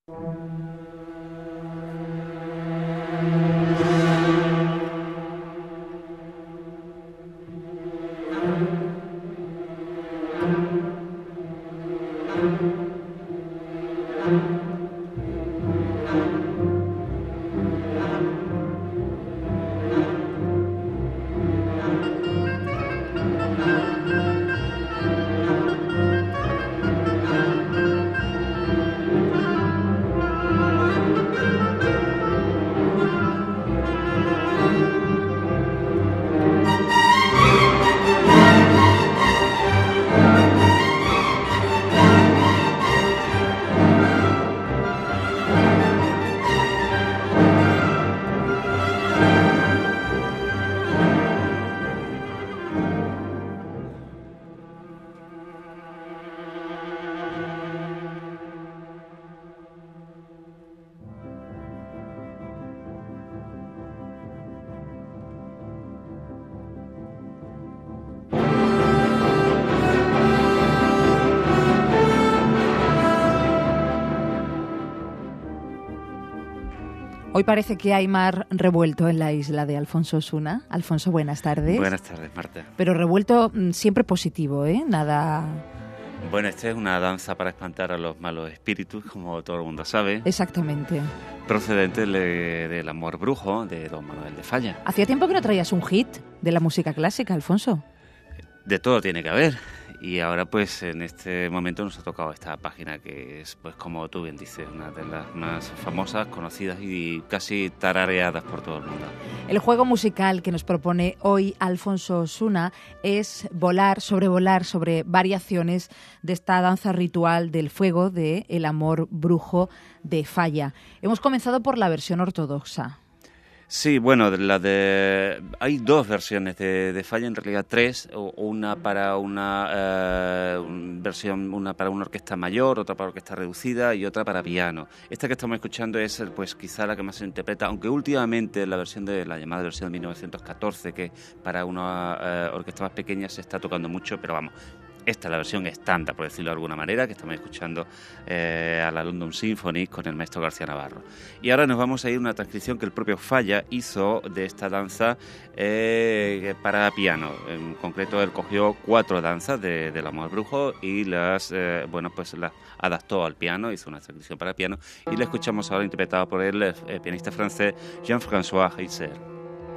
Hoy parece que hay mar revuelto en la isla de Alfonso Osuna. Alfonso, buenas tardes. Buenas tardes, Marta. Pero revuelto siempre positivo, ¿eh? Nada... Bueno, esta es una danza para espantar a los malos espíritus, como todo el mundo sabe. Exactamente. Procedente del Amor Brujo, de don Manuel de Falla. Hacía tiempo que no traías un hit de la música clásica, Alfonso. De todo tiene que haber. Y ahora, pues, en este momento nos ha tocado esta página que es, pues, como tú bien dices, una de las más famosas, conocidas y casi tarareadas por todo el mundo. El juego musical que nos propone hoy Alfonso Osuna es sobrevolar sobre variaciones de esta danza ritual del fuego de El Amor Brujo de Falla. Hemos comenzado por la versión ortodoxa. Sí, bueno, hay dos versiones de Falla, en realidad tres, una para una una para una orquesta mayor, otra para orquesta reducida y otra para piano. Esta que estamos escuchando es, pues, quizá la que más se interpreta, aunque últimamente la llamada versión de 1914, que para una orquesta más pequeña se está tocando mucho, pero vamos. Esta es la versión estándar, por decirlo de alguna manera, que estamos escuchando a la London Symphony con el maestro García Navarro. Y ahora nos vamos a ir a una transcripción que el propio Falla hizo de esta danza para piano. En concreto, él cogió 4 danzas del Amor Brujo y las adaptó al piano, hizo una transcripción para piano y la escuchamos ahora interpretada por el pianista francés Jean-François Heisser.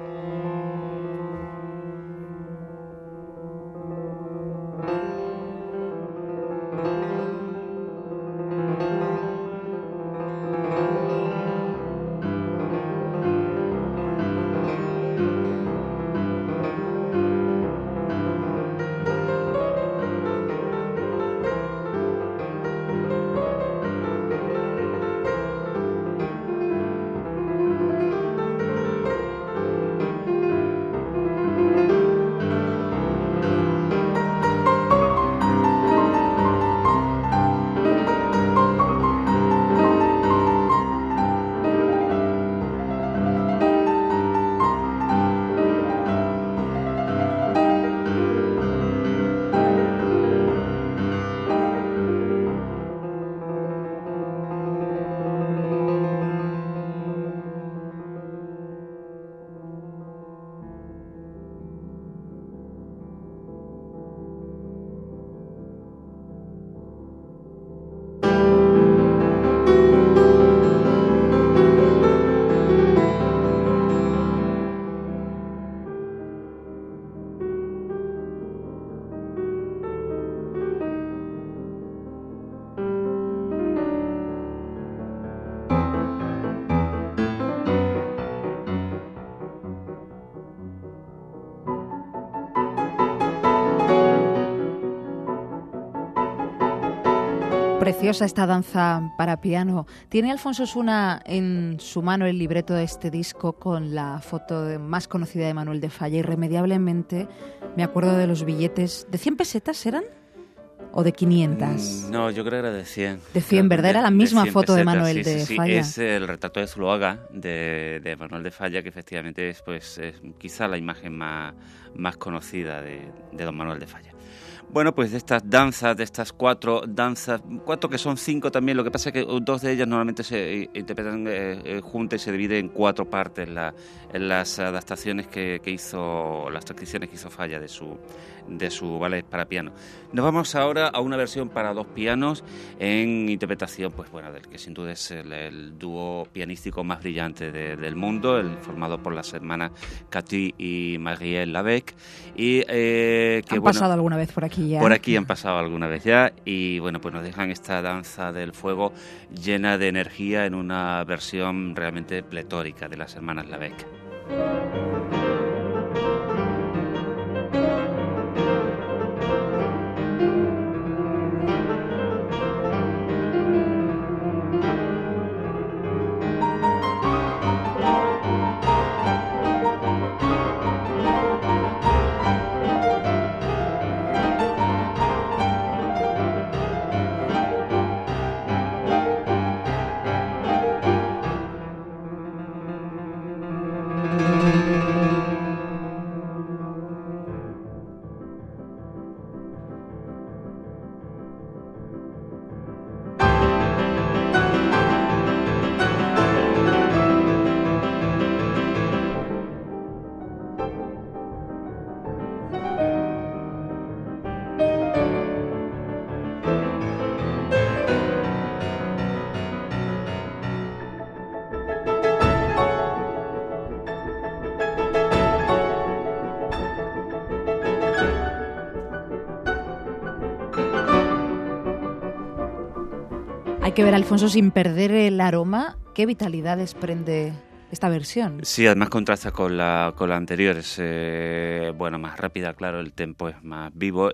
Preciosa esta danza para piano. Tiene Alfonso Osuna en su mano el libreto de este disco con la foto más conocida de Manuel de Falla. Irremediablemente me acuerdo de los billetes. ¿De 100 pesetas eran? ¿O de 500? No, yo creo que era de 100. De 100, ¿verdad? Era la misma foto pesetas, de Manuel de Falla. Es el retrato de Zuloaga de Manuel de Falla, que efectivamente es quizá la imagen más conocida de don Manuel de Falla. Bueno, pues de estas danzas, de estas cuatro que son 5 también, lo que pasa es que 2 de ellas normalmente se interpretan juntas y se divide en 4 partes en las adaptaciones que hizo, las transcripciones que hizo Falla de su ballet para piano. Nos vamos ahora a una versión para 2 pianos en interpretación, pues bueno, del que sin duda es el dúo pianístico más brillante del mundo, formado por las hermanas Cathy y Marielle Labec. ¿Han pasado alguna vez por aquí ya? Por aquí han pasado alguna vez ya y bueno, pues nos dejan esta danza del fuego llena de energía en una versión realmente pletórica de las hermanas Labec. Hay que ver, Alfonso, sin perder el aroma, qué vitalidad desprende esta versión. Sí, además contrasta con la anterior, es más rápida, claro, el tempo es más vivo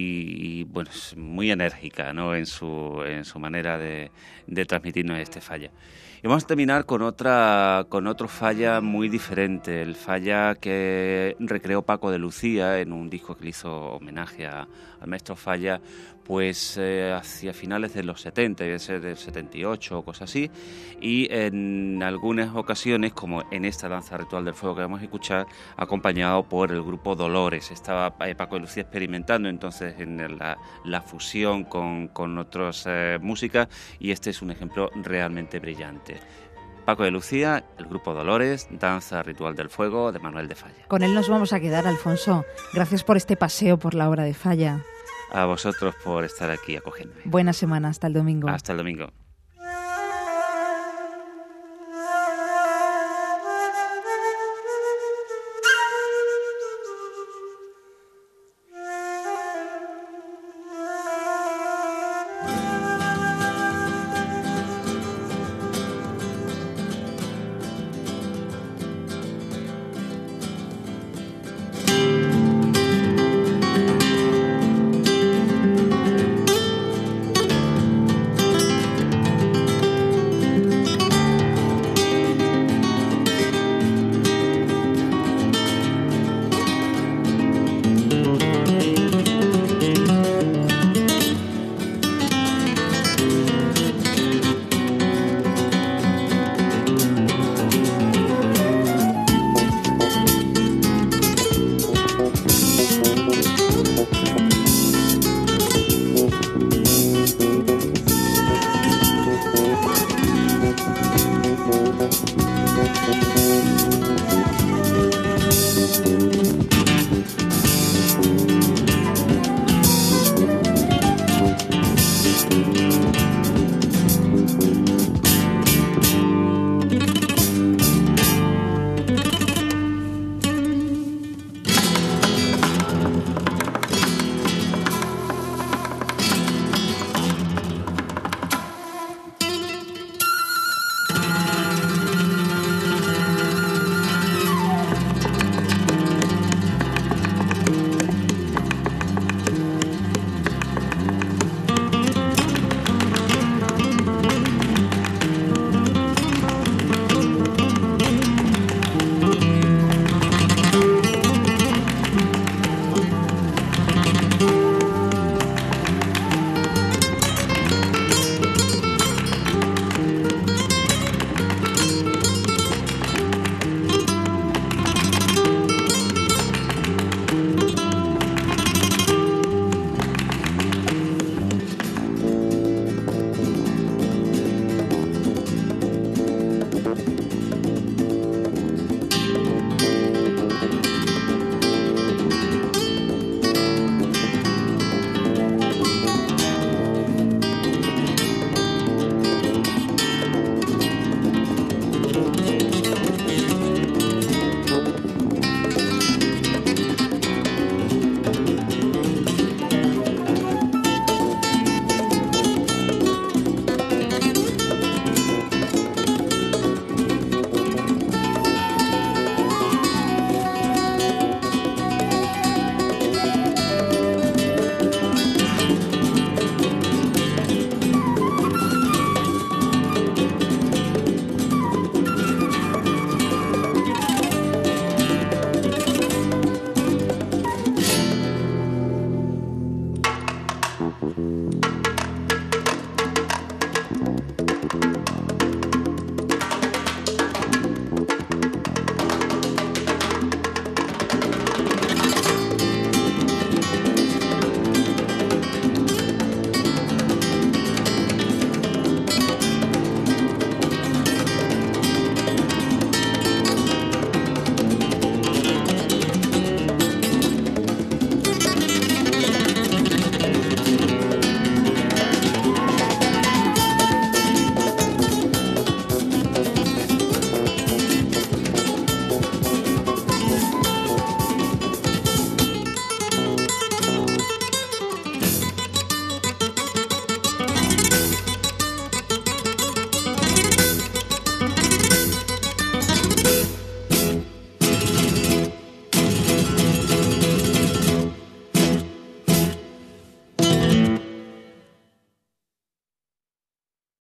y bueno, es muy enérgica, ¿no? en su manera de transmitirnos este Falla. Y vamos a terminar con otro Falla muy diferente, el Falla que recreó Paco de Lucía en un disco que le hizo homenaje al maestro Falla, pues hacia finales de los 70, debe ser del 78 o cosas así, y en algunas ocasiones, como en esta danza ritual del fuego que vamos a escuchar, acompañado por el grupo Dolores. Estaba Paco de Lucía experimentando entonces en la fusión con otras músicas, y este es un ejemplo realmente brillante. Paco de Lucía, el grupo Dolores, danza ritual del fuego de Manuel de Falla. Con él nos vamos a quedar, Alfonso. Gracias por este paseo por la obra de Falla. A vosotros por estar aquí acogiéndome. Buena semana, hasta el domingo. Hasta el domingo.